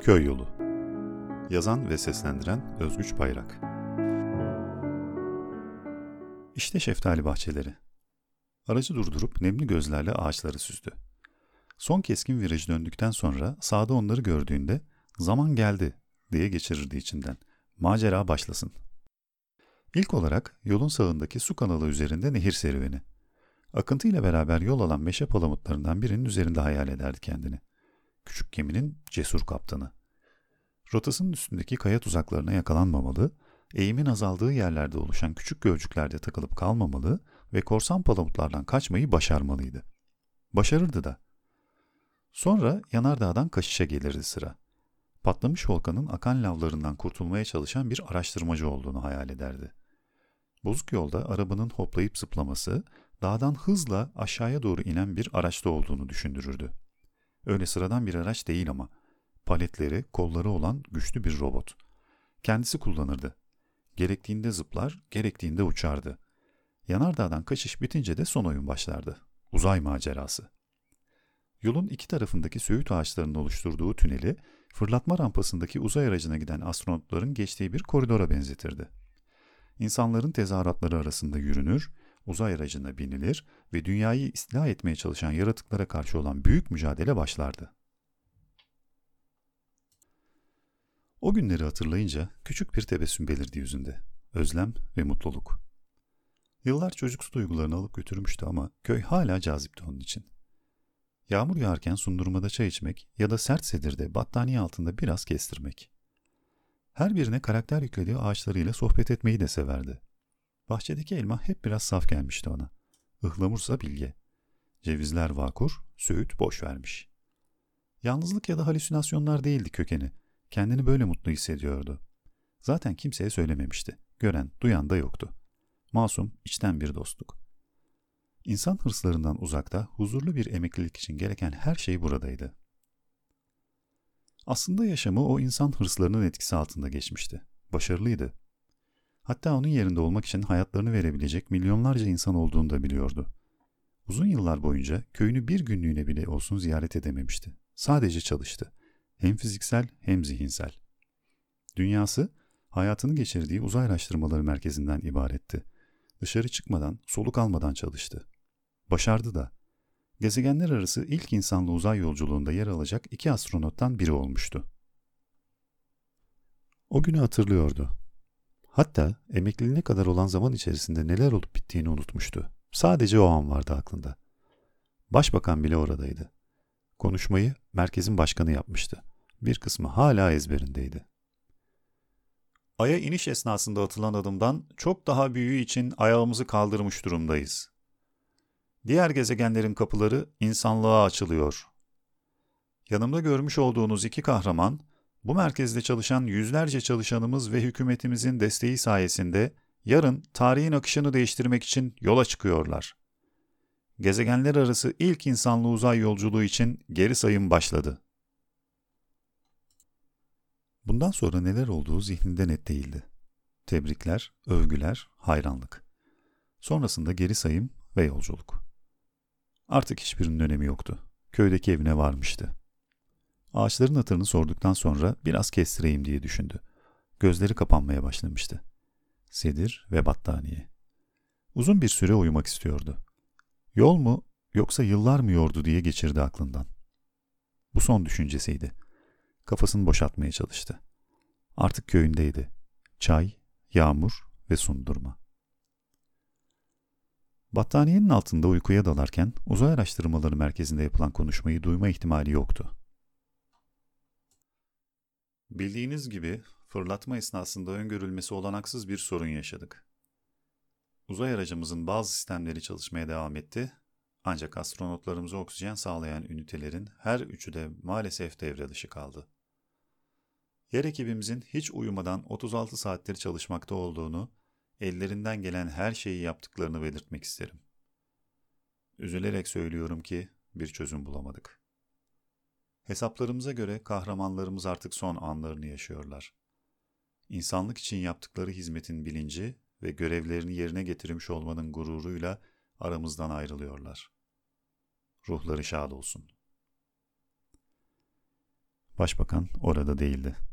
Köy Yolu. Yazan ve seslendiren Özgüç Bayrak. İşte şeftali bahçeleri. Aracı durdurup nemli gözlerle ağaçları süzdü. Son keskin viraj döndükten sonra sağda onları gördüğünde "Zaman geldi" diye geçirirdi içinden. Macera başlasın. İlk olarak yolun sağındaki su kanalı üzerinde nehir serüveni. Akıntıyla beraber yol alan meşe palamutlarından birinin üzerinde hayal ederdi kendini. Küçük geminin cesur kaptanı. Rotasının üstündeki kaya tuzaklarına yakalanmamalı, eğimin azaldığı yerlerde oluşan küçük gölcüklerde takılıp kalmamalı ve korsan palamutlardan kaçmayı başarmalıydı. Başarırdı da. Sonra yanardağdan kaçışa gelirdi sıra. Patlamış volkanın akan lavlarından kurtulmaya çalışan bir araştırmacı olduğunu hayal ederdi. Bozuk yolda arabanın hoplayıp zıplaması, dağdan hızla aşağıya doğru inen bir araçta olduğunu düşündürürdü. Öyle sıradan bir araç değil ama, paletleri, kolları olan güçlü bir robot. Kendisi kullanırdı. Gerektiğinde zıplar, gerektiğinde uçardı. Yanardağdan kaçış bitince de son oyun başlardı. Uzay macerası. Yolun iki tarafındaki söğüt ağaçlarının oluşturduğu tüneli, fırlatma rampasındaki uzay aracına giden astronotların geçtiği bir koridora benzetirdi. İnsanların tezahüratları arasında yürünür, uzay aracına binilir ve dünyayı istila etmeye çalışan yaratıklara karşı olan büyük mücadele başlardı. O günleri hatırlayınca küçük bir tebessüm belirdi yüzünde. Özlem ve mutluluk. Yıllar çocuksu duygularını alıp götürmüştü ama köy hala cazipti onun için. Yağmur yağarken sundurmada çay içmek ya da sert sedirde battaniye altında biraz kestirmek. Her birine karakter yüklediği ağaçlarıyla sohbet etmeyi de severdi. Bahçedeki elma hep biraz saf gelmişti ona. Ihlamursa bilge. Cevizler vakur, söğüt boş vermiş. Yalnızlık ya da halüsinasyonlar değildi kökeni. Kendini böyle mutlu hissediyordu. Zaten kimseye söylememişti. Gören, duyan da yoktu. Masum, içten bir dostluk. İnsan hırslarından uzakta, huzurlu bir emeklilik için gereken her şey buradaydı. Aslında yaşamı o insan hırslarının etkisi altında geçmişti. Başarılıydı. Hatta onun yerinde olmak için hayatlarını verebilecek milyonlarca insan olduğunu da biliyordu. Uzun yıllar boyunca köyünü bir günlüğüne bile olsun ziyaret edememişti. Sadece çalıştı. Hem fiziksel hem zihinsel. Dünyası, hayatını geçirdiği uzay araştırmaları merkezinden ibaretti. Dışarı çıkmadan, soluk almadan çalıştı. Başardı da. Gezegenler arası ilk insanlı uzay yolculuğunda yer alacak 2 astronottan biri olmuştu. O günü hatırlıyordu. Hatta emekliliğine kadar olan zaman içerisinde neler olup bittiğini unutmuştu. Sadece o an vardı aklında. Başbakan bile oradaydı. Konuşmayı merkezin başkanı yapmıştı. Bir kısmı hala ezberindeydi. Ay'a iniş esnasında atılan adımdan çok daha büyüğü için ayağımızı kaldırmış durumdayız. Diğer gezegenlerin kapıları insanlığa açılıyor. Yanımda görmüş olduğunuz 2 kahraman, bu merkezde çalışan yüzlerce çalışanımız ve hükümetimizin desteği sayesinde yarın tarihin akışını değiştirmek için yola çıkıyorlar. Gezegenler arası ilk insanlı uzay yolculuğu için geri sayım başladı. Bundan sonra neler olduğu zihninde net değildi. Tebrikler, övgüler, hayranlık. Sonrasında geri sayım ve yolculuk. Artık hiçbirinin önemi yoktu. Köydeki evine varmıştı. Ağaçların hatırını sorduktan sonra biraz kestireyim diye düşündü. Gözleri kapanmaya başlamıştı. Sedir ve battaniye. Uzun bir süre uyumak istiyordu. Yol mu yoksa yıllar mı yordu diye geçirdi aklından. Bu son düşüncesiydi. Kafasını boşaltmaya çalıştı. Artık köyündeydi. Çay, yağmur ve sundurma. Battaniyenin altında uykuya dalarken uzay araştırmaları merkezinde yapılan konuşmayı duyma ihtimali yoktu. Bildiğiniz gibi fırlatma esnasında öngörülmesi olanaksız bir sorun yaşadık. Uzay aracımızın bazı sistemleri çalışmaya devam etti, ancak astronotlarımıza oksijen sağlayan ünitelerin her üçü de maalesef devre dışı kaldı. Yer ekibimizin hiç uyumadan 36 saattir çalışmakta olduğunu, ellerinden gelen her şeyi yaptıklarını belirtmek isterim. Üzülerek söylüyorum ki bir çözüm bulamadık. Hesaplarımıza göre kahramanlarımız artık son anlarını yaşıyorlar. İnsanlık için yaptıkları hizmetin bilinci ve görevlerini yerine getirmiş olmanın gururuyla aramızdan ayrılıyorlar. Ruhları şad olsun. Başbakan orada değildi.